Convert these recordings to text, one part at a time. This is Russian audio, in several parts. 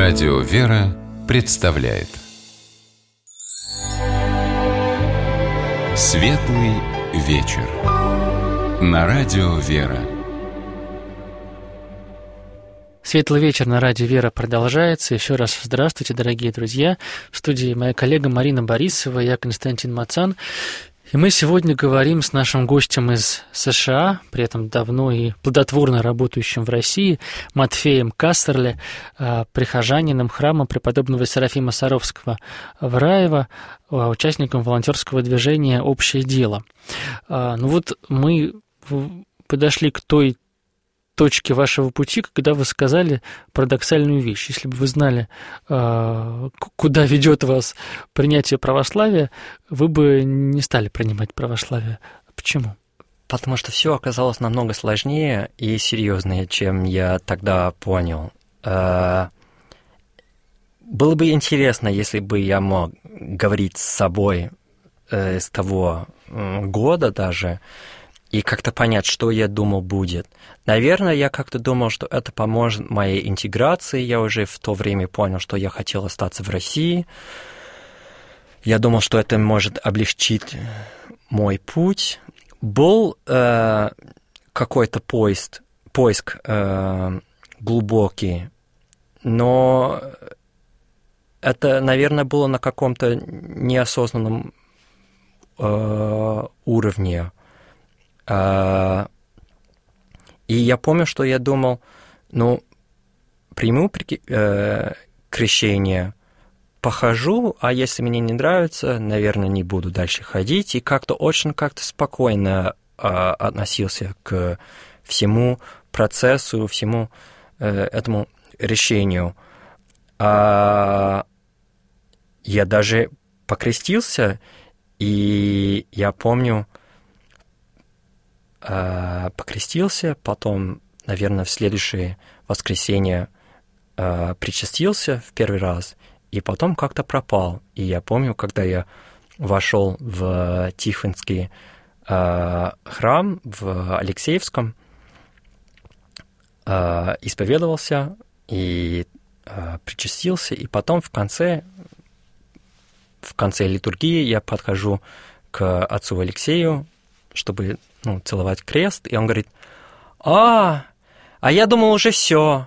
Радио «Вера» представляет Светлый вечер на Радио «Вера». Светлый вечер на Радио «Вера» продолжается. Еще раз здравствуйте, дорогие друзья. В студии моя коллега Марина Борисова, я Константин Мацан. И мы сегодня говорим с нашим гостем из США, при этом давно и плодотворно работающим в России, Матфеем Кассерле, прихожанином храма преподобного Серафима Саровского в Раево, участником волонтерского движения «Общее дело». Ну вот мы подошли к той точке вашего пути, когда вы сказали парадоксальную вещь. Если бы вы знали, куда ведет вас принятие православия, вы бы не стали принимать православие. Почему? Потому что все оказалось намного сложнее и серьезнее, чем я тогда понял. Было бы интересно, если бы я мог говорить с собой с того года даже, и как-то понять, что я думал будет. Наверное, я как-то думал, что это поможет моей интеграции. Я уже в то время понял, что я хотел остаться в России. Я думал, что это может облегчить мой путь. Был какой-то поиск глубокий, но это, наверное, было на каком-то неосознанном уровне. И я помню, что я думал, приму крещение, похожу, а если мне не нравится, наверное, не буду дальше ходить. И как-то спокойно относился к всему процессу, всему этому решению. Я даже покрестился, и я помню, покрестился, потом, наверное, в следующее воскресенье причастился в первый раз, и потом как-то пропал. И я помню, когда я вошел в Тихвинский храм в Алексеевском, исповедовался и причастился, и потом в конце литургии я подхожу к отцу Алексею, чтобы целовать крест, и он говорит: а я думал, уже все.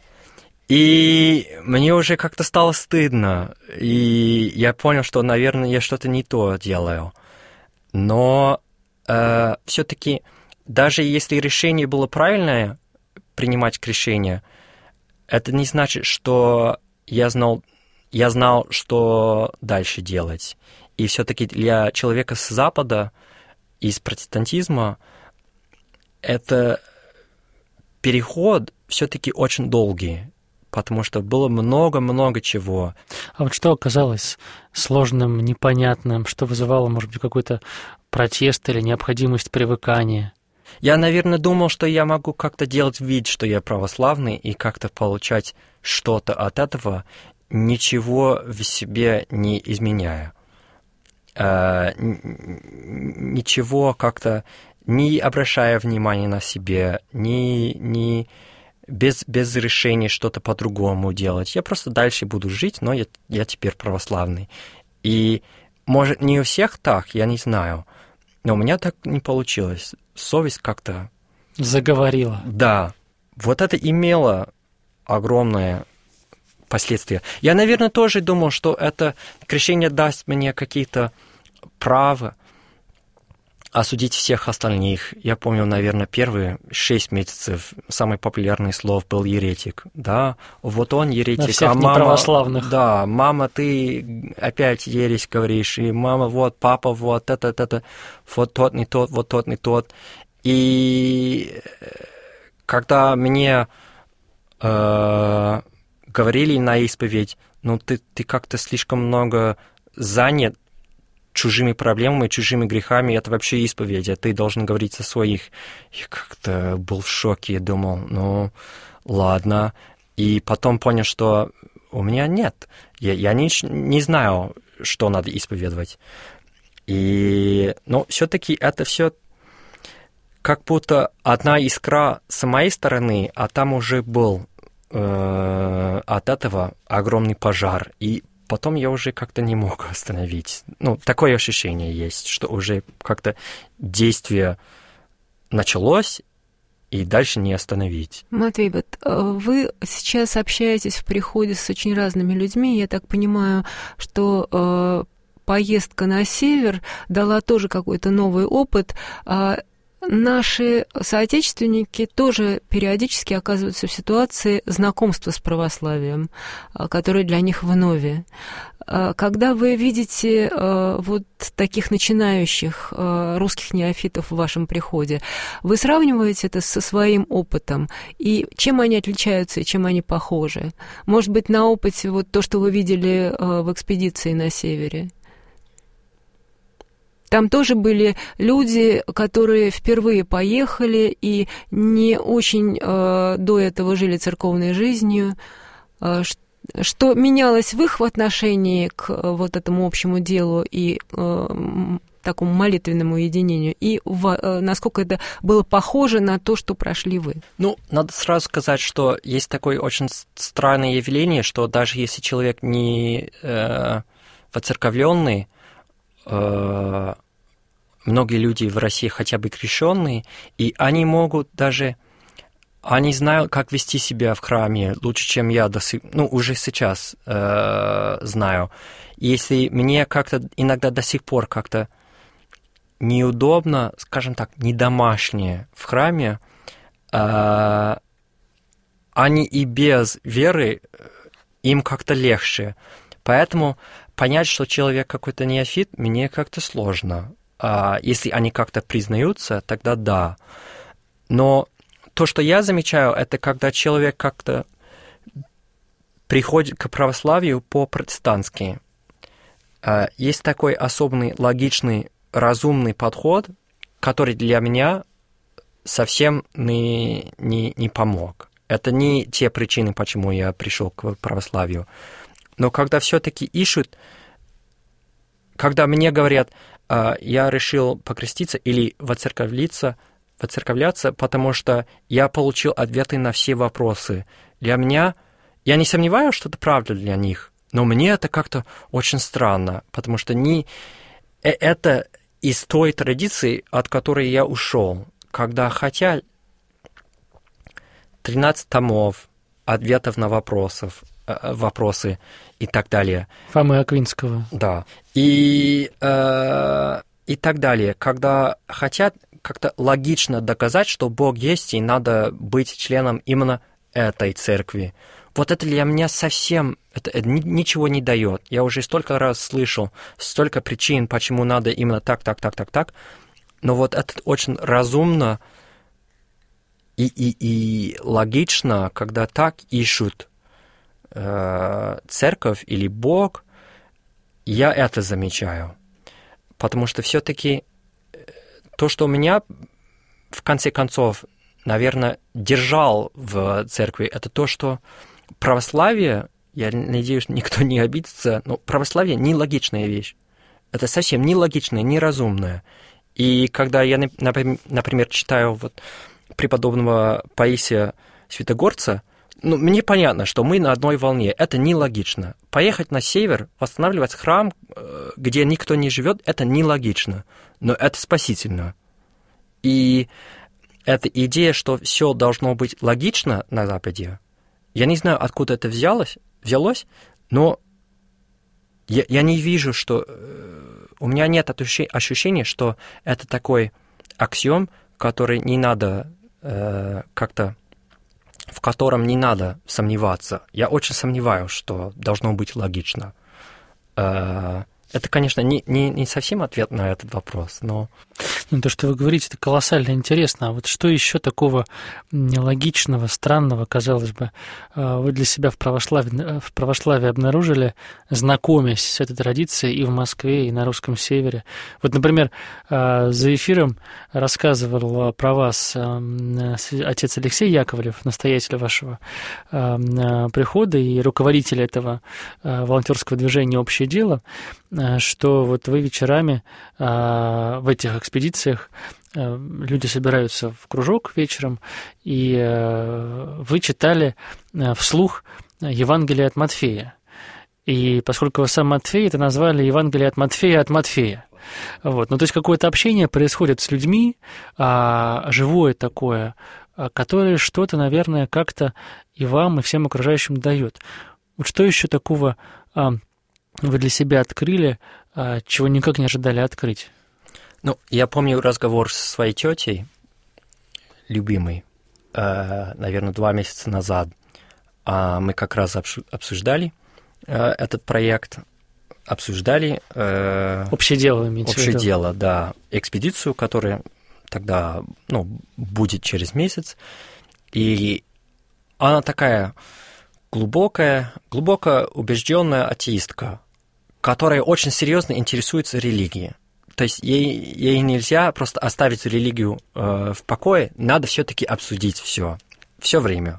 И мне уже как-то стало стыдно, и я понял, что, наверное, я что-то не то делаю. Но все-таки, даже если решение было правильное, принимать крещение, это не значит, что я знал, что дальше делать. И все-таки для человека с Запада, из протестантизма, это переход все-таки очень долгий, потому что было много-много чего. А вот что оказалось сложным, непонятным, что вызывало, может быть, какой-то протест или необходимость привыкания? Я, наверное, думал, что я могу как-то делать вид, что я православный, и как-то получать что-то от этого, ничего в себе не изменяя. Ничего как-то не обращая внимания на себя, не без решения что-то по-другому делать. Я просто дальше буду жить, но я теперь православный. И, может, не у всех так, я не знаю, но у меня так не получилось. Совесть как-то заговорила. Да, вот это имело огромное последствия. Я, наверное, тоже думал, что это крещение даст мне какие-то права осудить всех остальных. Я помню, наверное, первые 6 месяцев самый популярный слово был еретик. Да, вот он еретик. На всех неправославных. Да, мама, ты опять ересь говоришь, и мама, вот, папа, вот, это, вот тот не тот, вот тот не тот. И когда мне говорили на исповедь, ты как-то слишком много занят чужими проблемами, чужими грехами, это вообще исповедь, а ты должен говорить о своих. Я как-то был в шоке, думал, ладно. И потом понял, что у меня нет. Я не знаю, что надо исповедовать. Но все-таки это все как будто одна искра с моей стороны, а там уже был от этого огромный пожар, и потом я уже как-то не мог остановить. Ну, такое ощущение есть, что уже как-то действие началось, и дальше не остановить. Матвей, вот вы сейчас общаетесь в приходе с очень разными людьми. Я так понимаю, что поездка на север дала тоже какой-то новый опыт. Наши соотечественники тоже периодически оказываются в ситуации знакомства с православием, которое для них вновь. Когда вы видите вот таких начинающих русских неофитов в вашем приходе, вы сравниваете это со своим опытом? И чем они отличаются и чем они похожи? Может быть, на опыте вот то, что вы видели в экспедиции на севере? Там тоже были люди, которые впервые поехали и не очень до этого жили церковной жизнью. Что менялось в их отношении к вот этому общему делу и такому молитвенному единению? И насколько это было похоже на то, что прошли вы? Ну, надо сразу сказать, что есть такое очень странное явление, что даже если человек не воцерковленный, многие люди в России хотя бы крещенные, и они могут даже, они знают, как вести себя в храме лучше, чем я уже сейчас знаю. Если мне как-то иногда до сих пор как-то неудобно, скажем так, не домашнее в храме, они и без веры, им как-то легче. Поэтому понять, что человек какой-то неофит, мне как-то сложно. Если они как-то признаются, тогда да. Но то, что я замечаю, это когда человек как-то приходит к православию по-протестантски. Есть такой особенный, логичный, разумный подход, который для меня совсем не помог. Это не те причины, почему я пришел к православию. Но когда все-таки ищут, когда мне говорят, я решил покреститься или воцерковляться, потому что я получил ответы на все вопросы. Для меня, я не сомневаюсь, что это правда для них, но мне это как-то очень странно, потому что это из той традиции, от которой я ушел, когда хотя 13 томов ответов на вопросы и так далее. Фомы Аквинского. Да. И так далее. Когда хотят как-то логично доказать, что Бог есть, и надо быть членом именно этой церкви. Вот это для меня совсем это ничего не дает. Я уже столько раз слышал, столько причин, почему надо именно так. Но вот это очень разумно и логично, когда так ищут церковь или Бог, я это замечаю. Потому что все-таки то, что меня в конце концов, наверное, держал в церкви, это то, что православие, я надеюсь, никто не обидится, но православие нелогичная вещь. Это совсем нелогичная, неразумная. И когда я, например, читаю вот преподобного Паисия Святогорца, мне понятно, что мы на одной волне. Это нелогично. Поехать на север, восстанавливать храм, где никто не живет, это нелогично. Но это спасительно. И эта идея, что все должно быть логично на Западе, я не знаю, откуда это взялось, но я не вижу, что... У меня нет ощущения, что это такой аксиом, который не надо как-то... в котором не надо сомневаться. Я очень сомневаюсь, что должно быть логично. Это, конечно, не совсем ответ на этот вопрос, но... То, что вы говорите, это колоссально интересно. А вот что еще такого нелогичного, странного, казалось бы, вы для себя в православии обнаружили, знакомясь с этой традицией и в Москве, и на русском севере? Вот, например, за эфиром рассказывал про вас отец Алексей Яковлев, настоятель вашего прихода и руководитель этого волонтерского движения «Общее дело», что вот вы вечерами в этих экспедициях люди собираются в кружок вечером, и вы читали вслух Евангелие от Матфея. И поскольку вы сам Матфей, это назвали Евангелие от Матфея. Вот. Ну, то есть какое-то общение происходит с людьми, живое такое, которое что-то, наверное, как-то и вам, и всем окружающим дает. Вот что еще такого вы для себя открыли, чего никак не ожидали открыть? Ну, я помню разговор со своей тетей, любимой, наверное, 2 месяца назад. Мы как раз обсуждали этот проект, обсуждали... Общее дело, имеете в виду? Общее дело, да. Экспедицию, которая тогда, будет через месяц. И она такая глубоко убежденная атеистка, которая очень серьезно интересуется религией. То есть ей нельзя просто оставить религию в покое, надо все-таки обсудить все время.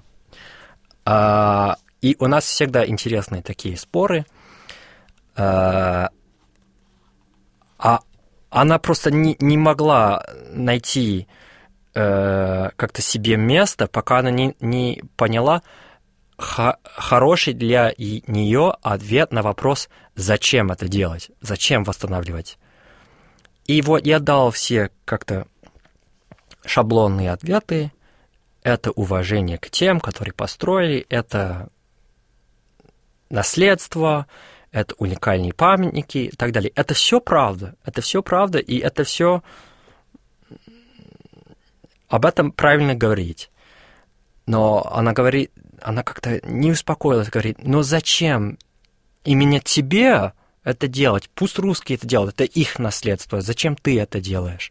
И у нас всегда интересные такие споры. Она просто не могла найти как-то себе место, пока она не поняла хороший для нее ответ на вопрос, зачем это делать, зачем восстанавливать. И вот я дал все как-то шаблонные ответы. Это уважение к тем, которые построили, это наследство, это уникальные памятники и так далее. Это все правда, и это все об этом правильно говорить. Но она как-то не успокоилась, говорит, но зачем именно тебе это делать? Пусть русские это делают, это их наследство, зачем ты это делаешь?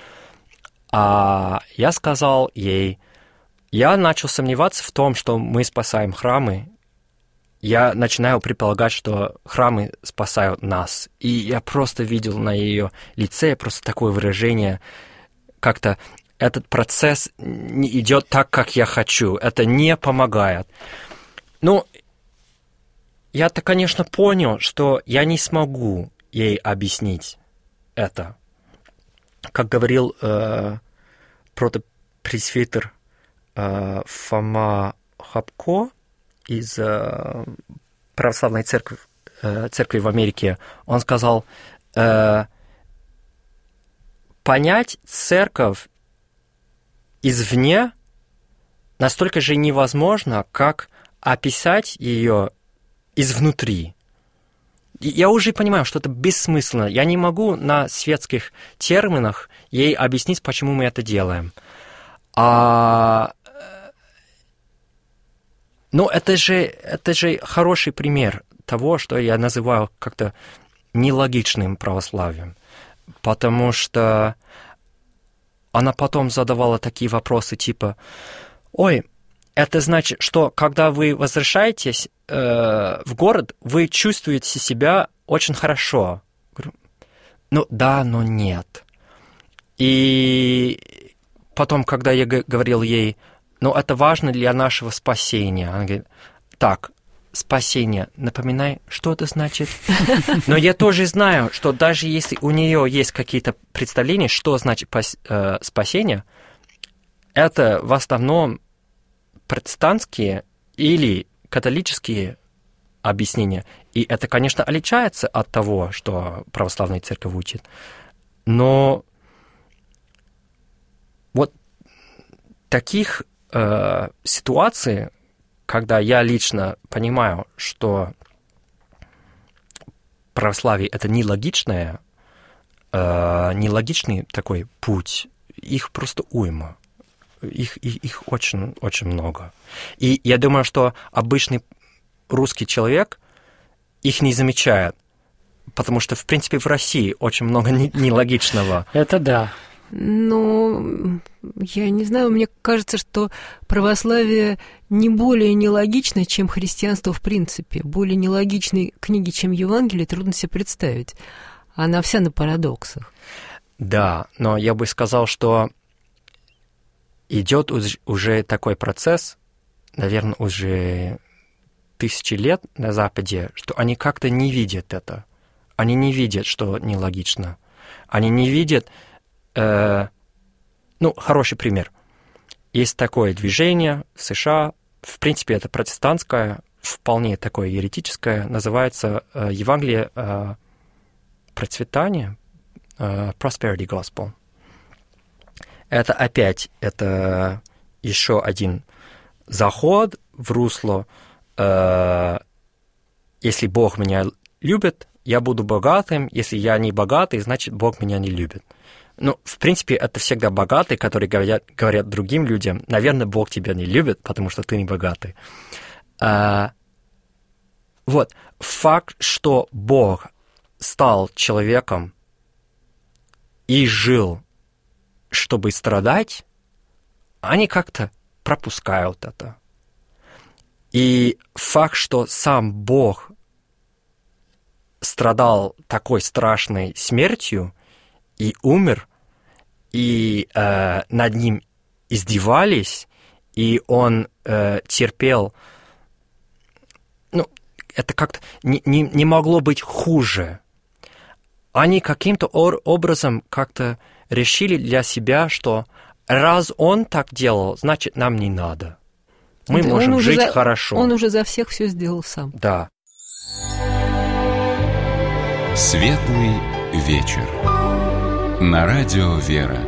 А я сказал ей, я начал сомневаться в том, что мы спасаем храмы. Я начинаю предполагать, что храмы спасают нас. И я просто видел на ее лице просто такое выражение, как-то этот процесс не идет так, как я хочу, это не помогает. Ну, я-то, конечно, понял, что я не смогу ей объяснить это. Как говорил протопресвитер Фома Хапко из православной церкви в Америке, он сказал, понять церковь извне настолько же невозможно, как описать ее изнутри. Я уже понимаю, что это бессмысленно. Я не могу на светских терминах ей объяснить, почему мы это делаем. Но это же хороший пример того, что я называю как-то нелогичным православием. Потому что она потом задавала такие вопросы типа, ой, это значит, что когда вы возвращаетесь в город, вы чувствуете себя очень хорошо. Говорю, ну да, но нет. И потом, когда я говорил ей, ну это важно для нашего спасения, она говорит, так, спасение, напоминай, что это значит. Но я тоже знаю, что даже если у нее есть какие-то представления, что значит спасение, это в основном протестантские или католические объяснения. И это, конечно, отличается от того, что православная церковь учит. Но вот таких ситуаций, когда я лично понимаю, что православие — это нелогичный такой путь, их просто уйма. Их очень много. И я думаю, что обычный русский человек их не замечает, потому что, в принципе, в России очень много нелогичного. Это да. Но я не знаю, мне кажется, что православие не более нелогично, чем христианство в принципе. Более нелогичной книги, чем Евангелие, трудно себе представить. Она вся на парадоксах. Да, но я бы сказал, что идет уже такой процесс, наверное, уже 1000 лет на Западе, что они как-то не видят это. Они не видят, что нелогично. Они не видят... хороший пример. Есть такое движение в США, в принципе, это протестантское, вполне такое еретическое, называется Евангелие процветания, Prosperity Gospel. Это опять, это еще один заход в русло, если Бог меня любит, я буду богатым, если я не богатый, значит, Бог меня не любит. Ну, в принципе, это всегда богатые, которые говорят другим людям, наверное, Бог тебя не любит, потому что ты не богатый. Вот, факт, что Бог стал человеком и жил, чтобы страдать, они как-то пропускают это. И факт, что сам Бог страдал такой страшной смертью и умер, и над ним издевались, и он терпел, ну, это как-то не могло быть хуже. Они каким-то образом как-то решили для себя, что раз он так делал, значит, нам не надо. Мы можем жить хорошо. Он уже за всех все сделал сам. Да. Светлый вечер. На радио «Вера».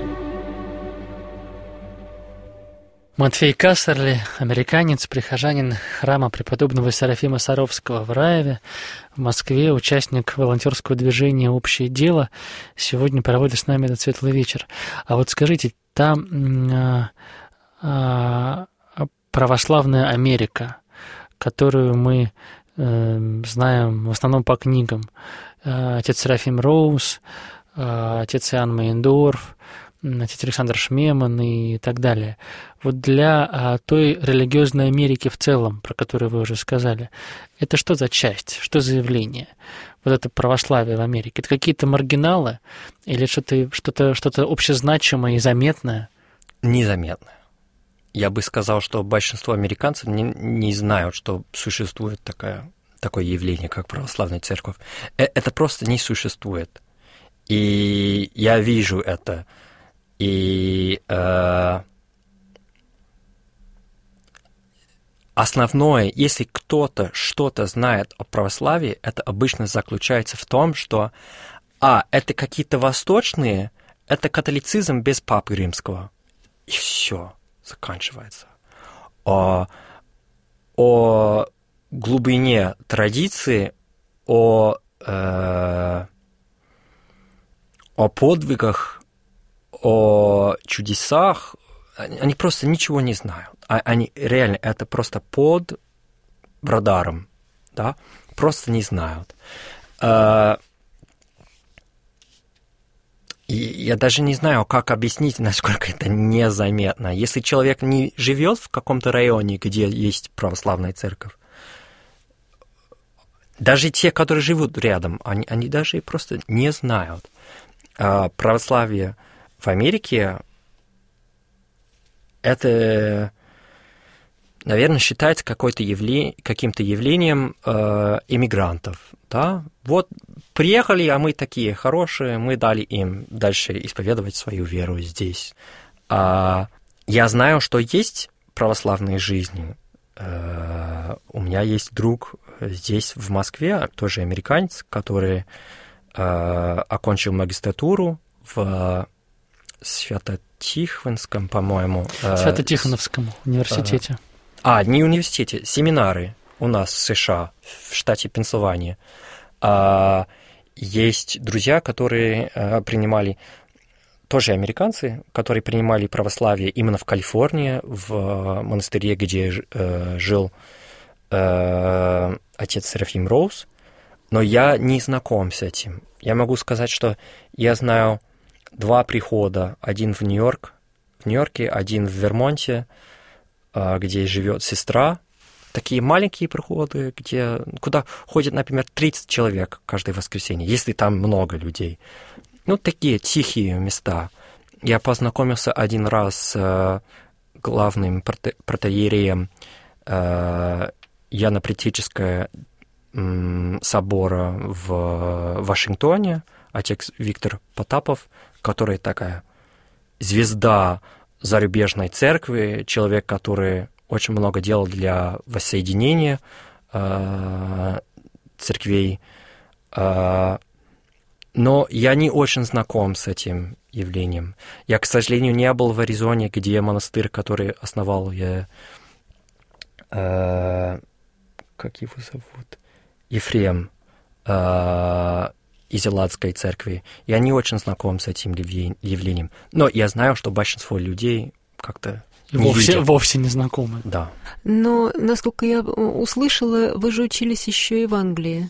Матфей Кассерли, американец, прихожанин храма преподобного Серафима Саровского в Раеве, в Москве, участник волонтерского движения «Общее дело», сегодня проводит с нами этот светлый вечер. А вот скажите, там православная Америка, которую мы знаем в основном по книгам, отец Серафим Роуз, отец Иоанн Мейндорф, отец Александр Шмеман и так далее. Вот для той религиозной Америки в целом, про которую вы уже сказали, это что за часть, что за явление? Вот это православие в Америке. Это какие-то маргиналы или что-то общезначимое и заметное? Незаметное. Я бы сказал, что большинство американцев не знают, что существует такое явление, как православная церковь. Это просто не существует. И я вижу это. И основное, если кто-то что-то знает о православии, это обычно заключается в том, что это какие-то восточные, это католицизм без Папы Римского. И все заканчивается. О глубине традиции, о подвигах, о чудесах, они просто ничего не знают. Они реально, это просто под радаром, да, просто не знают. И я даже не знаю, как объяснить, насколько это незаметно. Если человек не живет в каком-то районе, где есть православная церковь, даже те, которые живут рядом, они даже просто не знают. Православие в Америке это, наверное, считается каким-то явлением иммигрантов. Да? Вот приехали, а мы такие хорошие, мы дали им дальше исповедовать свою веру здесь. Я знаю, что есть православные жизни. У меня есть друг здесь, в Москве, тоже американец, который окончил магистратуру в Свято-Тихвинском, по-моему. Свято-Тихоновском университете. Не университете, семинары у нас в США, в штате Пенсильвания. Есть друзья, которые принимали, тоже американцы, которые принимали православие именно в Калифорнии, в монастыре, где жил отец Серафим Роуз. Но я не знаком с этим. Я могу сказать, что я знаю 2 прихода. Один в Нью-Йорке, один в Вермонте, где живет сестра. Такие маленькие приходы, куда ходит, например, 30 человек каждое воскресенье, если там много людей. Ну, такие тихие места. Я познакомился один раз с главным протоиереем Иоанно-Предтеческого собора в Вашингтоне, отец Виктор Потапов, который такая звезда зарубежной церкви, человек, который очень много делал для воссоединения церквей, но я не очень знаком с этим явлением. Я, к сожалению, не был в Аризоне, где монастырь, который основал я... как его зовут? Ефрем из Элладской церкви. Я не очень знаком с этим явлением. Но я знаю, что большинство людей как-то вовсе не знакомы. Да. Но, насколько я услышала, вы же учились еще и в Англии.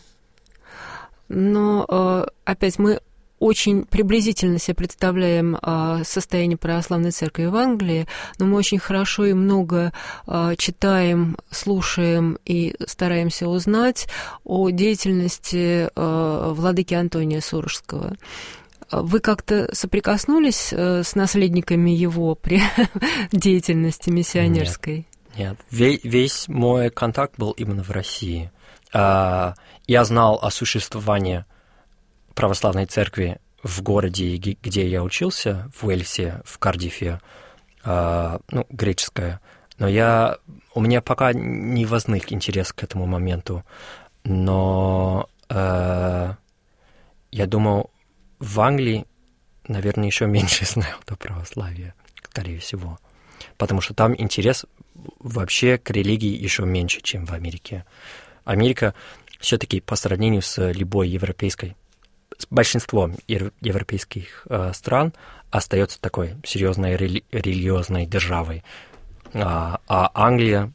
Но, опять, мы очень приблизительно себе представляем состояние православной церкви в Англии, но мы очень хорошо и много читаем, слушаем и стараемся узнать о деятельности владыки Антония Сурожского. Вы как-то соприкоснулись с наследниками его при деятельности миссионерской? Нет. Весь мой контакт был именно в России. Я знал о существовании православной церкви в городе, где я учился, в Уэльсе, в Кардифе, греческая. Но у меня пока не возник интерес к этому моменту. Но я думаю, в Англии, наверное, еще меньше знают о православии, скорее всего. Потому что там интерес вообще к религии еще меньше, чем в Америке. Америка все-таки по сравнению с любой европейской, с большинством европейских стран остается такой серьезной религиозной державой. А Англия,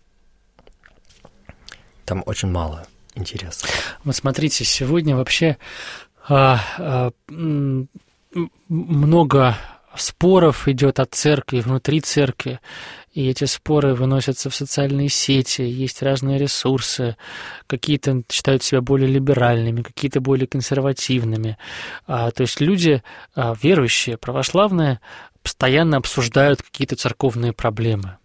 там очень мало интереса. Вот смотрите, сегодня вообще много споров идет о церкви, внутри церкви, и эти споры выносятся в социальные сети, есть разные ресурсы, какие-то считают себя более либеральными, какие-то более консервативными. То есть люди, верующие, православные, постоянно обсуждают какие-то церковные проблемы.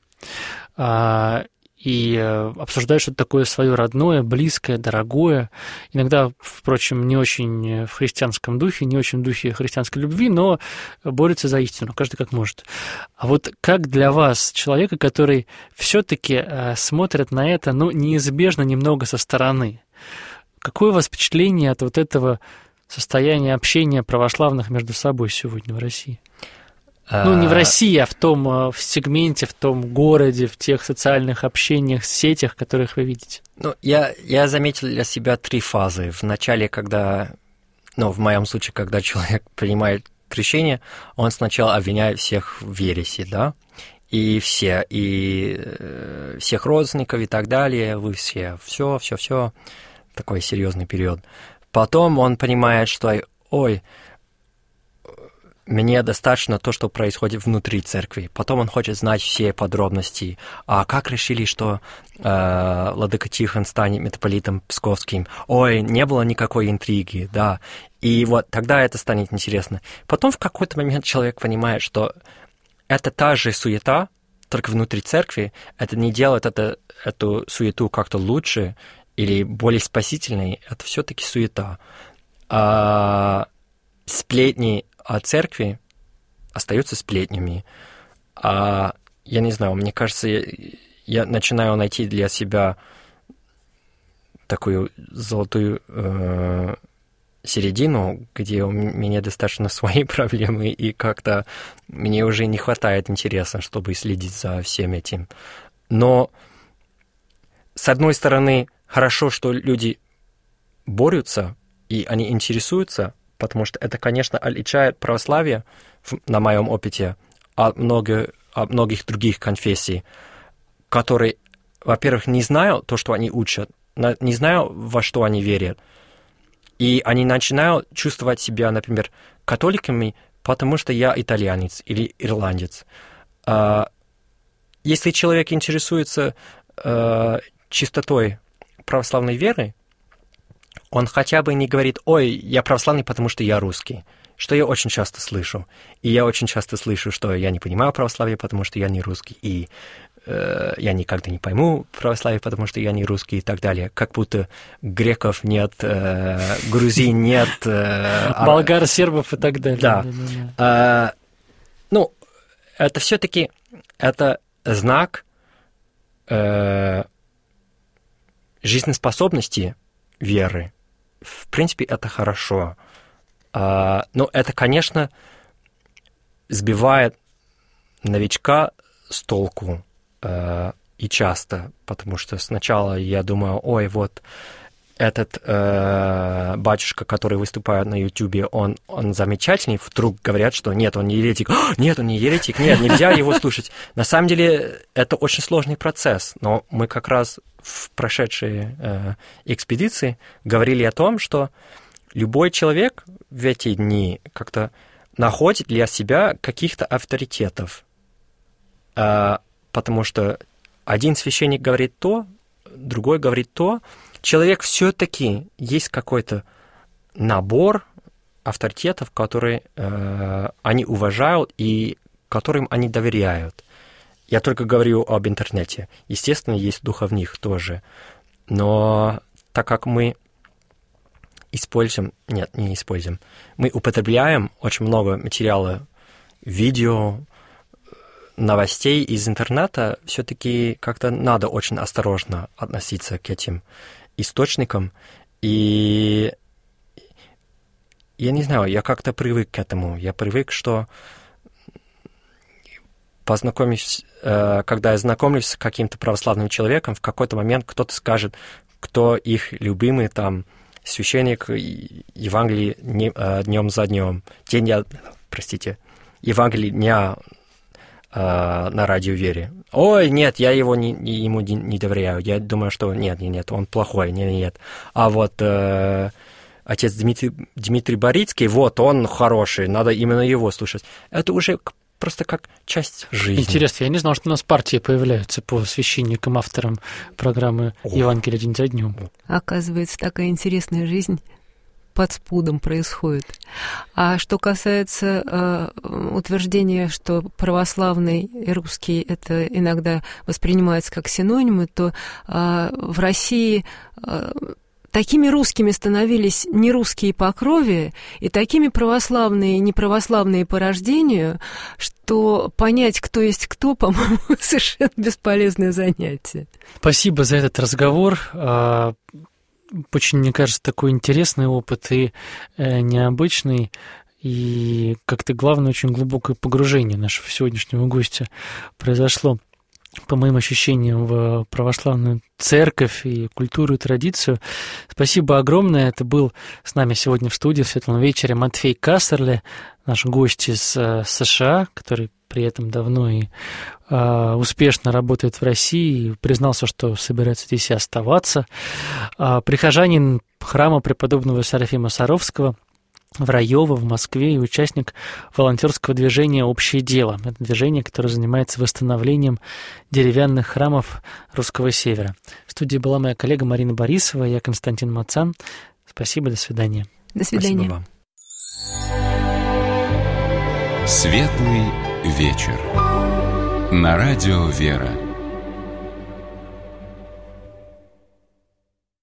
И обсуждают что-то такое свое родное, близкое, дорогое. Иногда, впрочем, не очень в христианском духе, не очень в духе христианской любви, но борются за истину, каждый как может. А вот как для вас, человека, который все-таки смотрит на это, неизбежно немного со стороны, какое у вас впечатление от вот этого состояния общения православных между собой сегодня в России? Не в России, а в том сегменте, в том городе, в тех социальных общениях, сетях, которых вы видите. Я заметил для себя 3 фазы. В начале, когда, в моем случае, когда человек принимает крещение, он сначала обвиняет всех в ереси, да, и всех родственников и так далее, вы все, такой серьезный период. Потом он понимает, что, мне достаточно то, что происходит внутри церкви. Потом он хочет знать все подробности. А как решили, что владыка Тихон станет митрополитом Псковским? Не было никакой интриги, да. И вот тогда это станет интересно. Потом в какой-то момент человек понимает, что это та же суета, только внутри церкви. Это не делает эту суету как-то лучше или более спасительной. Это все-таки суета. Сплетни о церкви остаются сплетнями. Я не знаю, мне кажется, я начинаю найти для себя такую золотую середину, где у меня достаточно свои проблемы, и как-то мне уже не хватает интереса, чтобы следить за всем этим. Но, с одной стороны, хорошо, что люди борются, и они интересуются, потому что это, конечно, отличает православие, на моем опыте, от многих других конфессий, которые, во-первых, не знают то, что они учат, не знают, во что они верят, и они начинают чувствовать себя, например, католиками, потому что я итальянец или ирландец. Если человек интересуется чистотой православной веры, он хотя бы не говорит: я православный, потому что я русский, что я очень часто слышу. И я очень часто слышу, что я не понимаю православие, потому что я не русский, и я никогда не пойму православие, потому что я не русский, и так далее. Как будто греков нет, грузин нет. Болгар, сербов и так далее. Да. Это все-таки это знак жизнеспособности веры, в принципе, это хорошо. Но это, конечно, сбивает новичка с толку и часто, потому что сначала я думаю, ой, вот этот батюшка, который выступает на Ютубе, он замечательный, вдруг говорят, что нет, он не еретик. Нет, он не еретик, нет, нельзя его слушать. На самом деле это очень сложный процесс, но мы как раз в прошедшей экспедиции говорили о том, что любой человек в эти дни как-то находит для себя каких-то авторитетов, потому что один священник говорит то, другой говорит то. Человек все-таки есть какой-то набор авторитетов, которые они уважают и которым они доверяют. Я только говорю об интернете. Естественно, есть духовных тоже. Но так как мы мы употребляем очень много материала, видео, новостей из интернета, все-таки как-то надо очень осторожно относиться к этим источникам. И я не знаю, я как-то привык к этому. Я привык, что когда я знакомлюсь с каким-то православным человеком, в какой-то момент кто-то скажет, кто их любимый там священник Евангелия днем за днем. Евангелие дня на радио Вере. Ой, нет, я ему не доверяю. Я думаю, что нет, он плохой, нет. А вот отец Дмитрий Борицкий, вот он хороший, надо именно его слушать. Это уже просто как часть жизни. Интересно, я не знал, что у нас партии появляются по священникам, авторам программы «Евангелие день за днем». Оказывается, такая интересная жизнь под спудом происходит. А что касается утверждения, что православный и русский это иногда воспринимается как синонимы, то в России такими русскими становились нерусские по крови и такими православные и неправославные по рождению, что понять, кто есть кто, по-моему, совершенно бесполезное занятие. Спасибо за этот разговор. Очень, мне кажется, такой интересный опыт и необычный, и как-то главное, очень глубокое погружение нашего сегодняшнего гостя произошло, по моим ощущениям, в православную церковь и культуру и традицию. Спасибо огромное. Это был с нами сегодня в студии в Светлом вечере Матфей Кассерле, наш гость из США, который при этом давно и успешно работает в России и признался, что собирается здесь и оставаться. Прихожанин храма преподобного Серафима Саровского в Раёво, в Москве, и участник волонтерского движения «Общее дело». Это движение, которое занимается восстановлением деревянных храмов Русского Севера. В студии была моя коллега Марина Борисова, я Константин Мацан. Спасибо, до свидания. До свидания. Спасибо вам. Светлый вечер. На радио «Вера».